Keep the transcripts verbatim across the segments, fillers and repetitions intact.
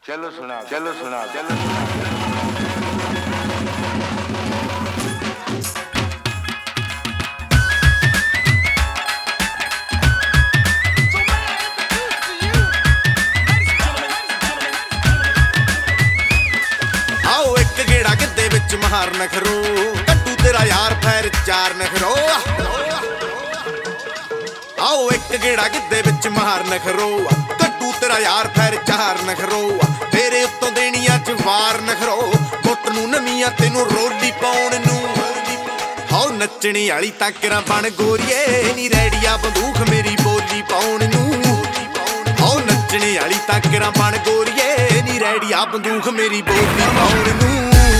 चलो सुना चलो सुना चलो सुना आओ एक गेड़ा गिद्धे विच महार नखरो कट्टू तेरा यार फैर चार नखरो आओ एक गेड़ा गिद्धे विच महार नखरो कट्टू तेरा यार फैर चार नखरो तेरे उत्तों देनियां च वार नखरो मुੱਟ ਨੂੰ ਨਵੀਆਂ ਤੈਨੂੰ ਰੋਲੀ ਪਾਉਣ ਨੂੰ ਹਾਉ ਨੱਚਣੀ ਵਾਲੀ ਤਾਕਰਾਂ ਬਣ ਗੋਰੀਏ ਨੀ ਰੈਡੀਆ ਬੰਦੂਖ ਮੇਰੀ ਬੋਲੀ ਪਾਉਣ ਨੂੰ ਹਾਉ ਨੱਚਣੀ ਵਾਲੀ ਤਾਕਰਾਂ ਬਣ ਗੋਰੀਏ ਨੀ ਰੈਡੀਆ ਬੰਦੂਖ ਮੇਰੀ ਬੋਲੀ ਪਾਉਣ ਨੂੰ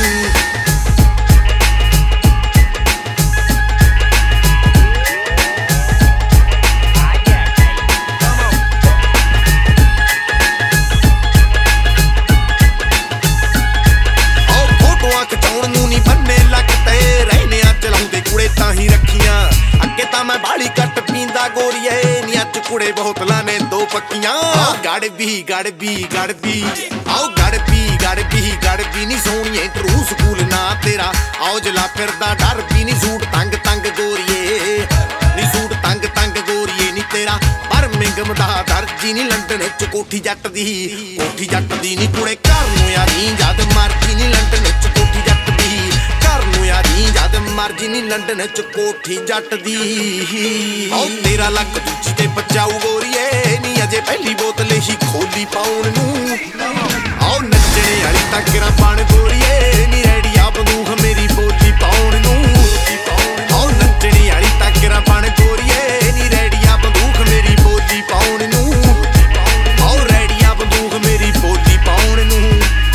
बाली कट पींदा गोरिए नी अच कुड़े बोतलां ने दो पक्कियां गड़ भी गड़ भी गड़ भी आओ गड़ भी गड़ भी गड़ भी नी सोनिए ट्रू स्कूल ना तेरा आओ जला फिरदा डर भी नी सूट तंग तंग गोरिए नी सूट तंग तंग गोरिए नी तेरा बर्मिंघम दा दर्जी नी लंडन च कोठी जट दी कोठी जट दी नी कुड़े घर नूं यारी जद मरजी नी लंडन च कोठी जट दी घर नूं यारी जद मरजी नी लंडन च कोठी जट दी आओ तेरा लक दूजी ते बचाऊ गोरीए नी अजे पहली बोतल ही खोली पाउण नूं आओ नच्चने वाली ताकरां बण गोरीए नी रैडिया बंदूख मेरी बोली पाउण नूं आओ नच्चने वाली ताकरां बण गोरीए नी रैडिया बंदूख मेरी बोली पाउण नूं आओ रैडिया बंदूख मेरी बोली पाउण नूं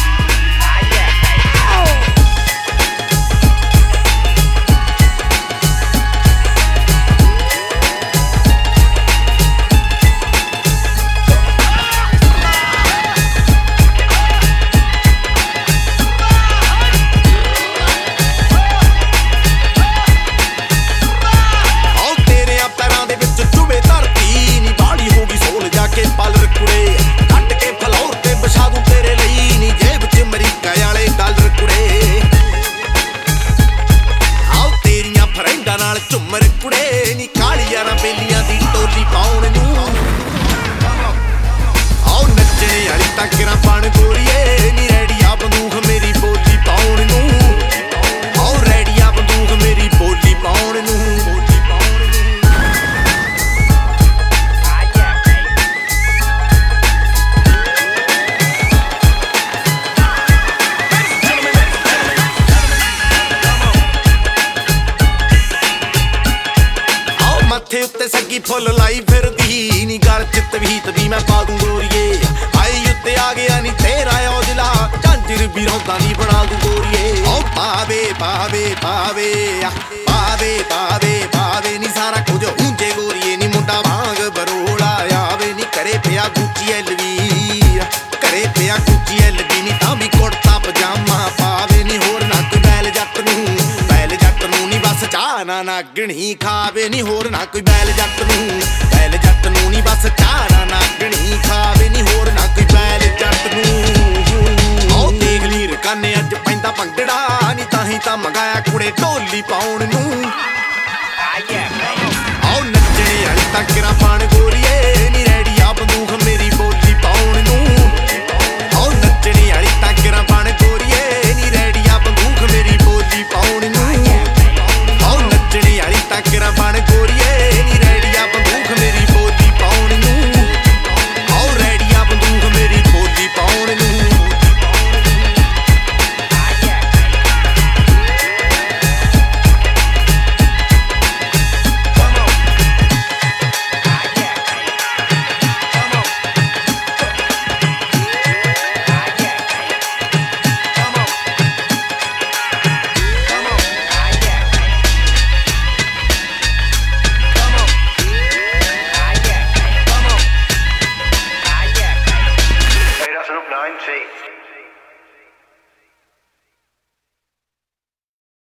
ਝੁੰਮਰ ਕੁੜੇ ਨੀ ਕਾਲੀਆਂ ਨਾ ਬੇਲੀਆਂ ਦੀ ਟੋਲੀ ਪਾਉਣ ਨੂੰ ਆਓ ਨੱਚਣੇ ਵਾਲੀ ਤਾਕਰਾਂ ਬਣ ਗੋਰੀਏ ਨੀ ਰੈਡੀਆ ਬੰਦੂਖ ਮੇਰੀ ਬੋਲੀ ਪਾਉਣ ਨੂੰ ਆਓ ਰੈਡੀਆ ਬੰਦੂਖ ਮੇਰੀ ਬੋਲੀ ਪਾਉਣ ਨੂੰ ਮੱਥੇ ਉੱਤੇ ਸੱਗੀ ਫੁੱਲ ਲਾਈ ਫਿਰਦੀ ਨੀ ਗਲ ਚ ਤਵੀਤ ਵੀ ਮੈਂ ਪਾ ਦੂੰ ਗੋਰੀਏ ਆਈ ਉੱਤੇ ਆ ਗਿਆ ਨੀ ਤੇਰਾ ਔਜਲਾ ਝਾਂਜਰ ਵੀ ਰੌਂਦਾ ਨੀ ਬਣਾ ਦੂੰ ਗੋਰੀਏ ਓ ਪਾਵੇ ਪਾਵੇ ਪਾਵੇ ਪਾਵੇ ਪਾਵੇ ਪਾਵੇ ਨੀ ਸਾਰਾ ਕੁਝ ਉਂਝੇ ਗੋਰੀਏ ਨੀ ਮੁੰਡਾ ਵਾਂਗ ਬਰੋਲਾ ਆਵੇ ਨੀ ਕਰੇ ਪਿਆ ਗੁੱਚੀ ਐਲਵੀ ਕਰੇ ਪਿਆ ਗੁੱਚੀ ਐਲਵੀ ਨੀ ਤਾਂ ਵੀ ਕੁੜਤਾ ਪਜਾਮਾ ਪਾਵੇ ਨੀ ਹੋਰ ਨਾ ਕੋਈ ਬੈਲ ਜੱਟ ਨੂੰ ਬੈਲ ਜੱਟ ਨੂੰ ਨੀ ਬਸ ਚਾਹ ਨਾ ਨਾਗਣੀ ਖਾਵੇ ਨੀ ਹੋਰ ਨਾ ਕੋਈ ਬੈਲ ਜੱਟ ਨੂੰ ਬੈਲ ਜੱਟ ਨੂੰ ਨੀ ਬਸ ਚਾਹ ਨਾ ਨਾਗਣੀ ਖਾਵੇ ਨੀ ਹੋਰ ਨਾ ਕੋਈ ਬੈਲ ਜੱਟ ਨੂੰ ਆਓ ਦੇਖ ਲੀਰ ਕਾਨੇ ਅੱਜ ਪੈਂਦਾ ਭੰਗੜਾ ਨੀ ਤਾਂ ਹੀ ਤਾਂ ਮੰਗਾਇਆ ਕੁੜੇ ਢੋਲੀ ਪਾਉਣ ਨੂੰ